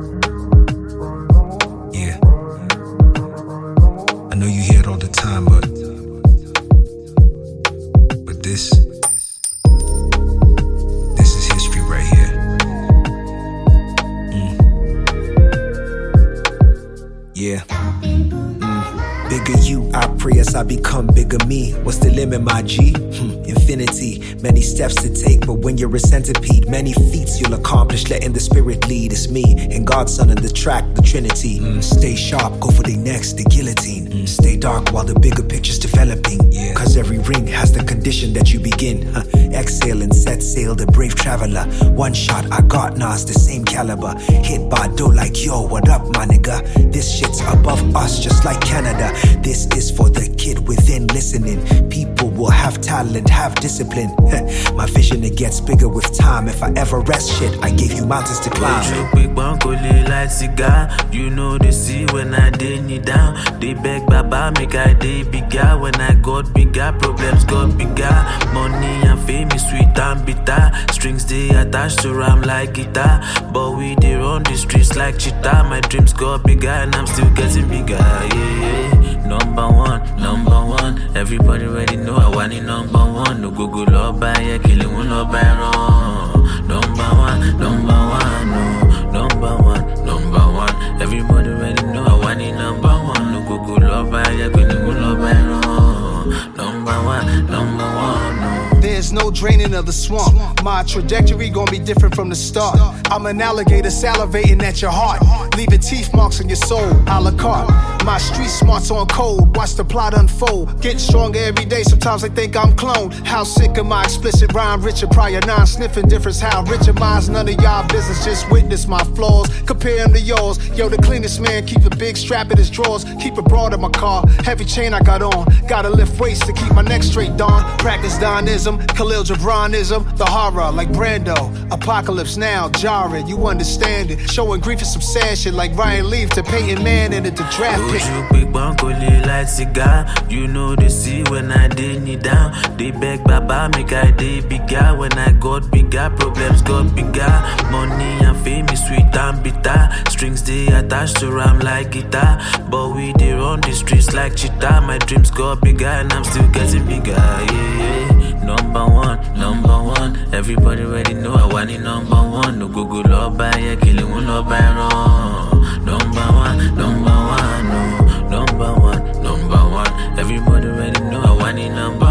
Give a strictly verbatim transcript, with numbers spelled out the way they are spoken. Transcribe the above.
Yeah. I know you hear it all the time, but but this this is history right here. Mm. Yeah. Bigger you, I pray as I become bigger me. What's the limit, my G? Hmm, infinity. Many steps to take, but when you're a centipede, many feats you'll accomplish, letting the spirit lead. It's me and God's son in the track, the Trinity. Mm, stay sharp, go for the next, the guillotine. Mm, stay dark while the bigger picture's developing. Yeah. Cause every ring has the condition that you begin. Huh. Exhale and set sail, the brave traveler. One shot, I got Nas, the same caliber. Hit by dough like, yo, what up, my nigga? This shit's above us, just like Canada. This is for the kid within listening. People will have talent, have discipline. My vision, it gets bigger with time. If I ever rest shit, I gave you mountains to climb. You know they see when I dey knee down. They beg Baba make I dey bigger. When I got bigger, problems got bigger. Money and fame is sweet and bitter. Strings they attached to ram like guitar. But we dey run the streets like cheetah. My dreams got bigger and I'm still getting bigger. Yeah, yeah. Number one, number one. Everybody already know I want it number one. No go go love by yeah, killing one love by wrong. Number one, number one, no. Number one, number one. Everybody already know I want it number one. No go go love by yeah, killing one love by wrong. Number one, number one, no. There's no draining of the swamp. My trajectory gon' be different from the start. I'm an alligator salivating at your heart, leaving teeth marks on your soul, a la carte. My street smarts on code, watch the plot unfold. Getting stronger every day, sometimes I think I'm cloned. How sick of my explicit rhyme, Richard Pryor, non-sniffing difference. How rich am I? None of y'all business, just witness my flaws. Compare them to yours. Yo, the cleanest man, keep a big strap in his drawers. Keep it broad in my car, heavy chain I got on. Gotta lift weights to keep my neck straight, Dawn. Practice Donism, Khalil Gibranism, the horror like Brando. Apocalypse now, jarring, you understand it. Showing grief is some sad shit like Ryan Leaf to Peyton Manning at the draft pick. You big bankole like cigar. You know they see when I dey knee down. They beg Baba make I dey bigger. When I got bigger, problems got bigger. Money and fame is sweet and bitter. Strings they attached to ram like guitar. But we dey run the streets like cheetah. My dreams got bigger and I'm still getting bigger. Yeah, yeah. Number one, number one. Everybody already know I want it number one. No go go love by yeah, killing one love by wrong. Number one, number one, no. Number one, number one. Everybody already know I want it number